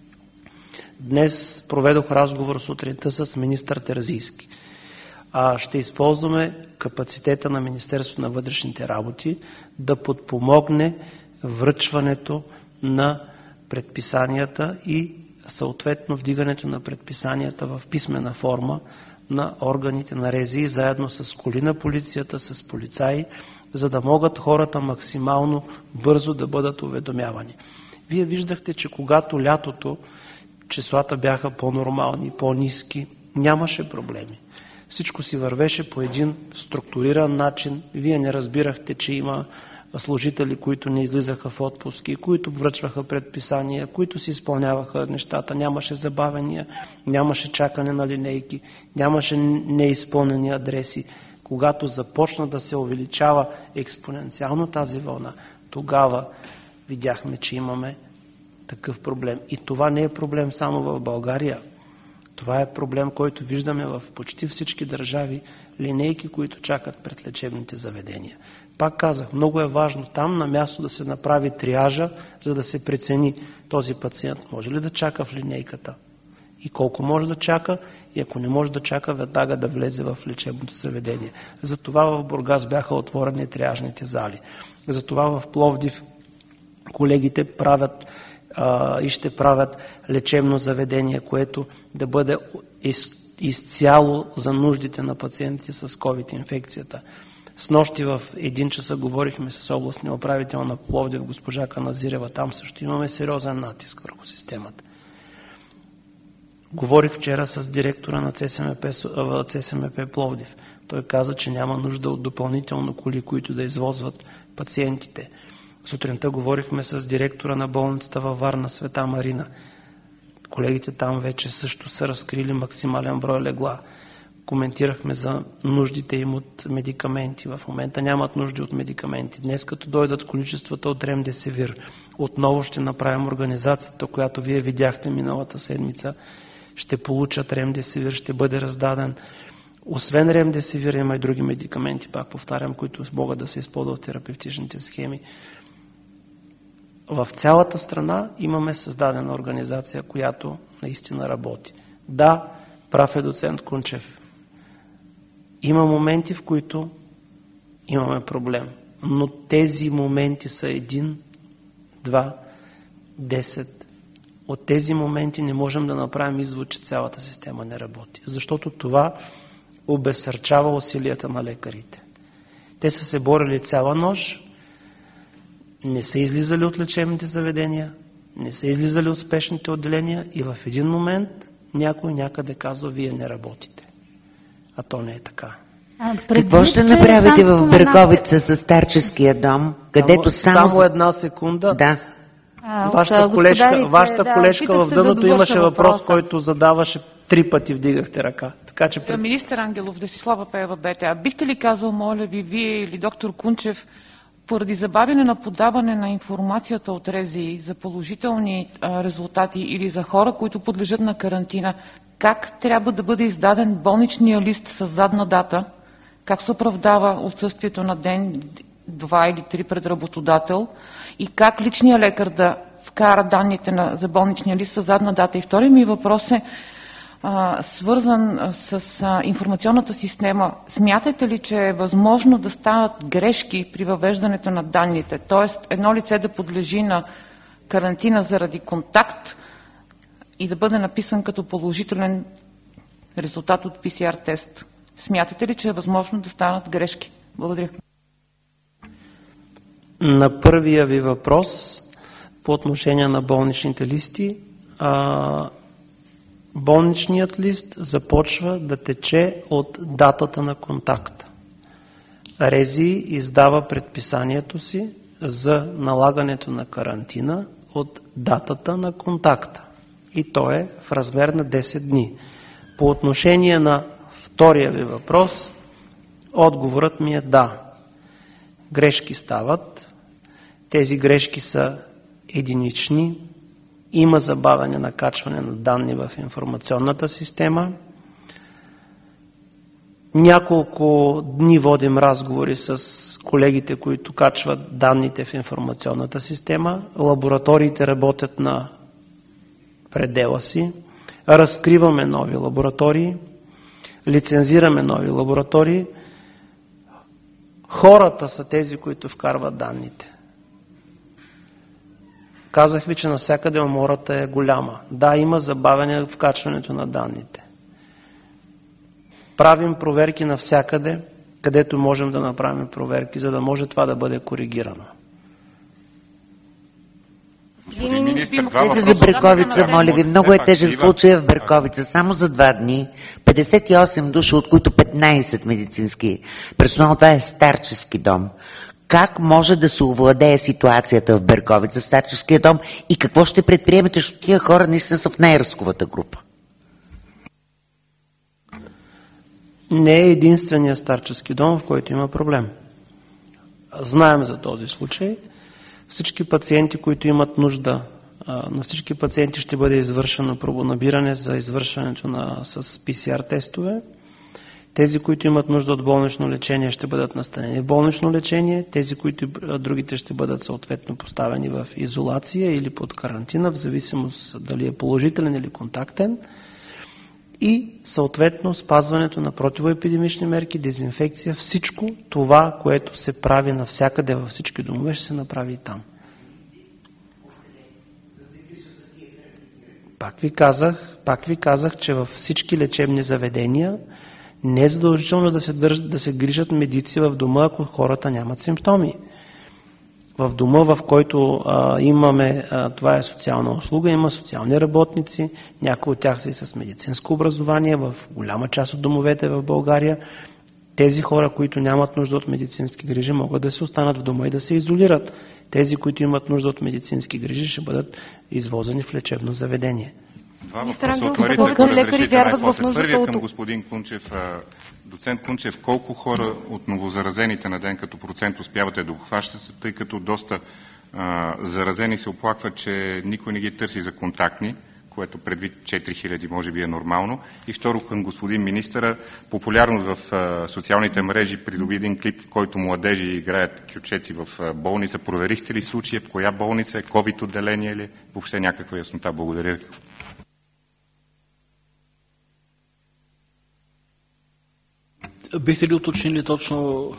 Днес проведох разговор сутринта с министър Терзийски. Ще използваме капацитета на Министерството на вътрешните работи да подпомогне връчването на предписанията и съответно вдигането на предписанията в писмена форма на органите на РЗИ, заедно с коли на полицията, с полицаи, за да могат хората максимално бързо да бъдат уведомявани. Вие виждахте, че когато лятото числата бяха по-нормални, по-ниски, нямаше проблеми. Всичко си вървеше по един структуриран начин. Вие не разбирахте, че има служители, които не излизаха в отпуски, които връчваха предписания, които си изпълняваха нещата. Нямаше забавения, нямаше чакане на линейки, нямаше неизпълнени адреси. Когато започна да се увеличава експоненциално тази вълна, тогава видяхме, че имаме такъв проблем. И това не е проблем само в България. Това е проблем, който виждаме в почти всички държави, линейки, които чакат пред лечебните заведения. Пак казах, много е важно там на място да се направи триажа, за да се прецени този пациент може ли да чака в линейката и колко може да чака, и ако не може да чака, веднага да влезе в лечебното заведение. Затова в Бургас бяха отворени триажните зали. Затова в Пловдив колегите правят и ще правят лечебно заведение, което да бъде изцяло за нуждите на пациентите с COVID-инфекцията. Снощи в 1 часа говорихме с областния управител на Пловдив, госпожа Каназирева. Там също имаме сериозен натиск върху системата. Говорих вчера с директора на ЦСМП Пловдив. Той каза, че няма нужда от допълнително коли, които да извозват пациентите. Сутринта говорихме с директора на болницата във Варна, Света Марина. Колегите там вече също са разкрили максимален брой легла. Коментирахме за нуждите им от медикаменти. В момента нямат нужди от медикаменти. Днес, като дойдат количествата от Ремдесивир, отново ще направим организацията, която вие видяхте миналата седмица. Ще получат Ремдесивир, ще бъде раздаден. Освен Ремдесивир има и други медикаменти, пак повтарям, които могат да се използват в терапевтичните схеми. В цялата страна имаме създадена организация, която наистина работи. Да, прав е доцент Кунчев. Има моменти, в които имаме проблем, но тези моменти са 1, 2, 10. От тези моменти не можем да направим извод, че цялата система не работи, защото това обезсърчава усилията на лекарите. Те са се борили цяла нощ, не са излизали от лечебните заведения, не са излизали от спешните отделения и в един момент някой някъде казва, вие не работите. А то не е така. Какво ще направите в Берковица с старческия дом, където само една секунда. Да. Вашата колежка в дъното имаше въпрос, който задаваше 3 пъти, вдигахте ръка. Така, че... Министър Ангелов, Десислава Пеева Бете, бихте ли казал, моля ви, вие или доктор Кунчев, поради забавяне на подаване на информацията от РЗИ за положителни резултати или за хора, които подлежат на карантина, как трябва да бъде издаден болничния лист с задна дата, как се оправдава отсъствието на ден 2 или 3 пред работодател и как личният лекар да вкара данните за болничния лист със задна дата. И втория ми въпрос е свързан с информационната система. Смятате ли, че е възможно да станат грешки при въвеждането на данните? Тоест, едно лице да подлежи на карантина заради контакт и да бъде написан като положителен резултат от PCR тест. Смятате ли, че е възможно да станат грешки? Благодаря. На първия ви въпрос по отношение на болничните листи, болничният лист започва да тече от датата на контакта. РЗИ издава предписанието си за налагането на карантина от датата на контакта. И то е в размер на 10 дни. По отношение на втория ви въпрос, отговорът ми е да. Грешки стават. Тези грешки са единични. Има забавяне на качване на данни в информационната система. Няколко дни водим разговори с колегите, които качват данните в информационната система. Лабораториите работят на предела си. Разкриваме нови лаборатории. Лицензираме нови лаборатории. Хората са тези, които вкарват данните. Казах ви, че навсякъде умората е голяма. Да, има забавяне в качването на данните. Правим проверки навсякъде, където можем да направим проверки, за да може това да бъде коригирано. Господин министър, за Берковица, моля ви, много е тежък случай в Берковица. Само за 2 дни 58 души, от които 15 медицински персонал. Това е старчески дом. Как може да се овладее ситуацията в Берковица, в старческия дом и какво ще предприемете, защото тия хора не са в най-рисковата група? Не е единствения старчески дом, в който има проблем. Знаем за този случай. Всички пациенти, които имат нужда, на всички пациенти ще бъде извършено пробонабиране за извършването с PCR тестове. Тези, които имат нужда от болнично лечение, ще бъдат настанени в болнично лечение. Тези, които другите ще бъдат съответно поставени в изолация или под карантина, в зависимост дали е положителен или контактен. И съответно спазването на противоепидемични мерки, дезинфекция, всичко това, което се прави навсякъде във всички домове, ще се направи и там. Пак ви казах, че във всички лечебни заведения не е задължително да се грижат медици в дома, ако хората нямат симптоми. В дома, в който имаме, това е социална услуга, има социални работници, някои от тях са и с медицинско образование, в голяма част от домовете в България. Тези хора, които нямат нужда от медицински грижи, могат да се останат в дома и да се изолират. Тези, които имат нужда от медицински грижи, ще бъдат извозени в лечебно заведение. Два въпроса от Марица, ако разрешите най-после. Първият към господин Кунчев. Доцент Кунчев, колко хора от новозаразените на ден като процент успявате да обхващате, тъй като доста заразени се оплакват, че никой не ги търси за контактни, което предвид 4000 може би е нормално. И второ към господин министъра, популярно в социалните мрежи придоби един клип, в който младежи играят кючеци в болница. Проверихте ли случая, в коя болница е, COVID отделение или въобще някаква яснота? Благодаря ви. Бихте ли уточнили точно?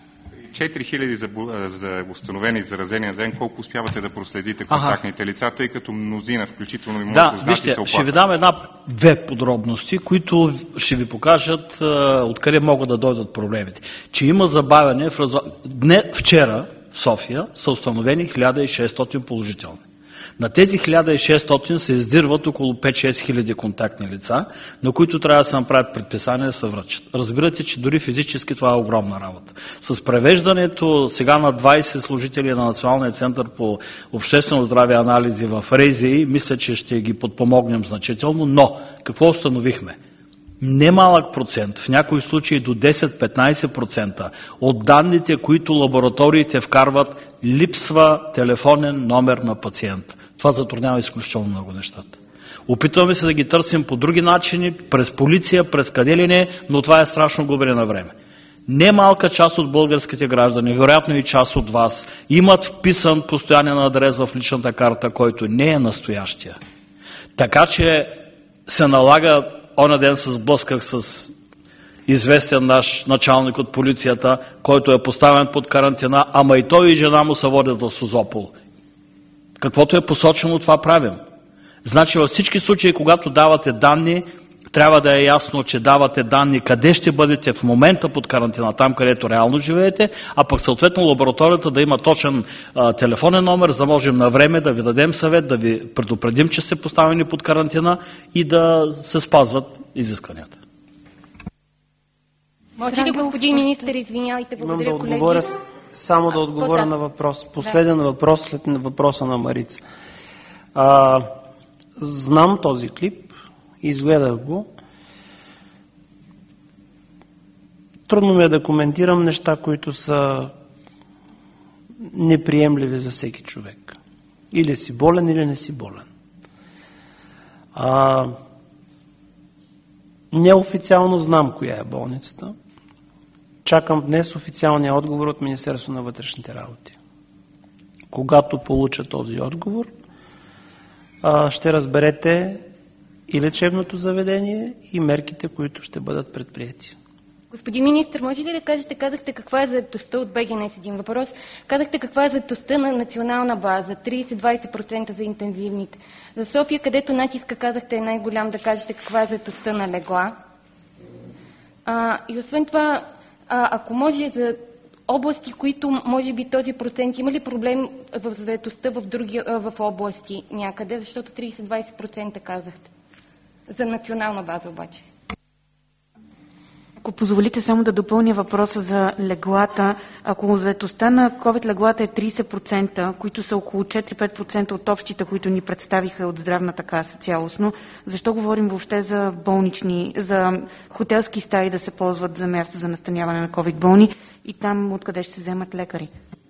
4000 за установени заразени на ден, колко успявате да проследите контактните лица, тъй като мнозина, включително и мои познати, се оплакват? Ще ви дам две подробности, които ще ви покажат откъде могат да дойдат проблемите. Че има забавяне, вчера в София са установени 1600 положителни. На тези 1600 се издирват около 5-6 хиляди контактни лица, на които трябва да се направят предписания да се връчат. Разбирате, че дори физически това е огромна работа. С превеждането сега на 20 служители на Националния център по обществено здраве и анализи в РЗИ, мисля, че ще ги подпомогнем значително, но какво установихме? Немалък процент, в някои случаи до 10-15% от данните, които лабораториите вкарват, липсва телефонен номер на пациента. Това затруднява изключително много нещата. Опитваме се да ги търсим по други начини, през полиция, през къде ли не, но това е страшно губене на време. Немалка част от българските граждани, вероятно и част от вас, имат вписан постоянен адрес в личната карта, който не е настоящия. Така че се налага, оня ден се сблъсках с известен наш началник от полицията, който е поставен под карантина, ама и той и жена му се водят в Созопол. Каквото е посочено, това правим. Значи във всички случаи, когато давате данни, трябва да е ясно, че давате данни къде ще бъдете в момента под карантина, там където реално живеете, а пък съответно лабораторията да има точен телефонен номер, за да можем на време да ви дадем съвет, да ви предупредим, че сте поставени под карантина и да се спазват изискванията. Може ли, господин министър, извинявайте, благодаря, колеги. Само да отговоря на въпрос. Последен въпрос след въпроса на Марица. Знам този клип, изгледах го. Трудно ми е да коментирам неща, които са неприемливи за всеки човек. Или си болен, или не си болен. Неофициално знам коя е болницата. Чакам днес официалния отговор от Министерството на вътрешните работи. Когато получа този отговор, ще разберете и лечебното заведение, и мерките, които ще бъдат предприети. Господин министър, може ли да кажете, казахте каква е заетостта от БГНС, един въпрос, казахте каква е заетостта на национална база, 30-20% за интензивните. За София, където натиска, казахте, е най-голям, да кажете каква е заетостта на легла. И освен това, ако може за области, които може би този процент, има ли проблем в заетостта в области някъде, защото 30-20% казахте. За национална база обаче. Ако позволите само да допълня въпроса за леглата, ако заетостта на COVID леглата е 30%, които са около 4-5% от общите, които ни представиха от здравната каса цялостно, защо говорим въобще за за хотелски стаи да се ползват за място за настаняване на COVID болни и там откъде ще се вземат лекари?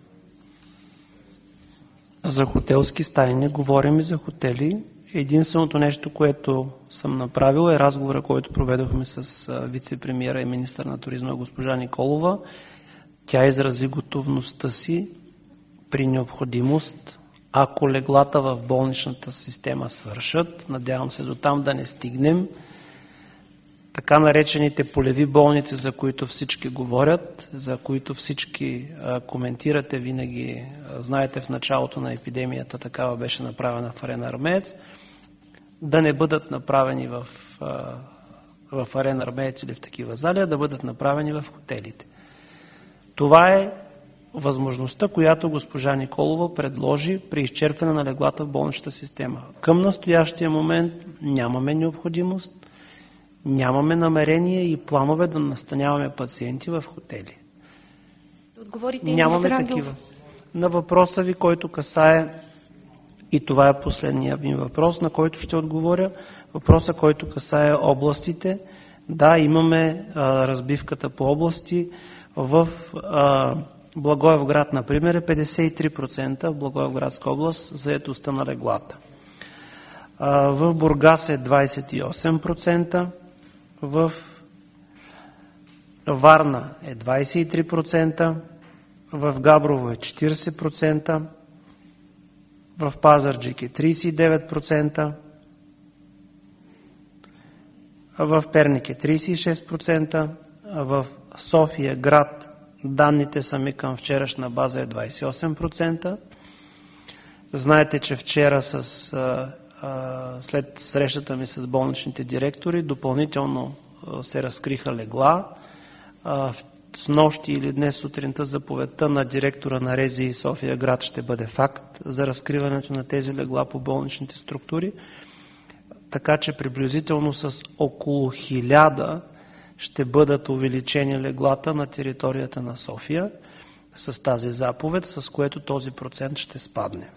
За хотелски стаи не говорим и за хотели. Единственото нещо, което съм направил, е разговора, който проведохме с вице-премиера и министър на туризма госпожа Николова. Тя изрази готовността си при необходимост, ако леглата в болничната система свършат, надявам се до там да не стигнем, така наречените полеви болници, за които всички говорят, за които всички коментирате винаги, знаете, в началото на епидемията такава беше направена в Арена Армеец, да не бъдат направени в Арена Армеец или в такива зали, а да бъдат направени в хотелите. Това е възможността, която госпожа Николова предложи при изчерпване на леглата в болничната система. Към настоящия момент нямаме необходимост, нямаме намерение и планове да настаняваме пациенти в хотели. Нямаме такива. На въпроса ви, който касае, и това е последният ми въпрос, на който ще отговоря, въпроса, който касае областите. Да, имаме разбивката по области. В Благоевград, например, е 53% в Благоевградска област заетостта на леглата. В Бургас е 28%, в Варна е 23%, в Габрово е 40%, в Пазарджик е 39%, в Перник е 36%, в София град данните сами към вчерашна база е 28%. Знаете, че вчера след срещата ми с болничните директори допълнително се разкриха легла. С нощи или днес сутринта заповедта на директора на РЗИ София град ще бъде факт за разкриването на тези легла по болничните структури. Така че приблизително с около 1000 ще бъдат увеличени леглата на територията на София с тази заповед, с което този процент ще спадне.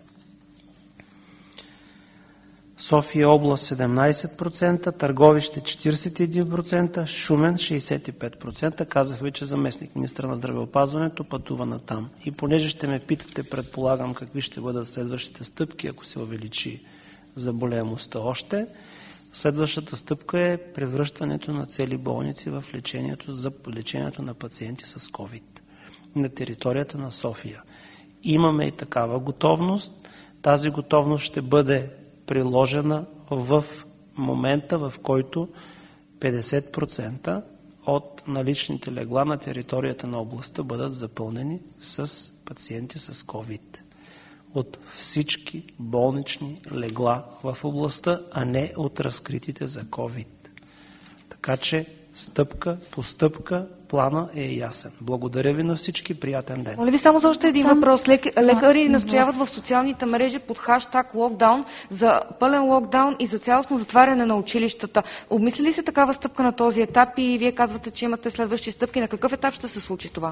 София област 17%, Търговище 41%, Шумен 65%. Казах ви, че заместник министър на здравеопазването пътува на там. И понеже ще ме питате, предполагам, какви ще бъдат следващите стъпки, ако се увеличи заболеемостта още, Следващата стъпка е превръщането на цели болници в лечението на пациенти с COVID на територията на София. Имаме и такава готовност. Тази готовност ще бъде приложена в момента, в който 50% от наличните легла на територията на областта бъдат запълнени с пациенти с COVID. От всички болнични легла в областта, а не от разкритите за COVID. Така че стъпка по стъпка плана е ясен. Благодаря ви на всички, приятен ден. Моля ви само за още един въпрос. Лекари настояват в социалните мрежи под хаштаг локдаун за пълен локдаун и за цялостно затваряне на училищата. Обмисли ли се такава стъпка на този етап и вие казвате, че имате следващи стъпки? На какъв етап ще се случи това?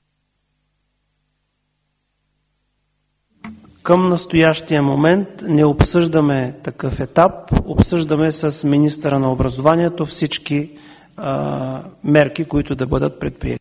Към настоящия момент не обсъждаме такъв етап, обсъждаме с министъра на образованието всички мерки, които да бъдат предприети.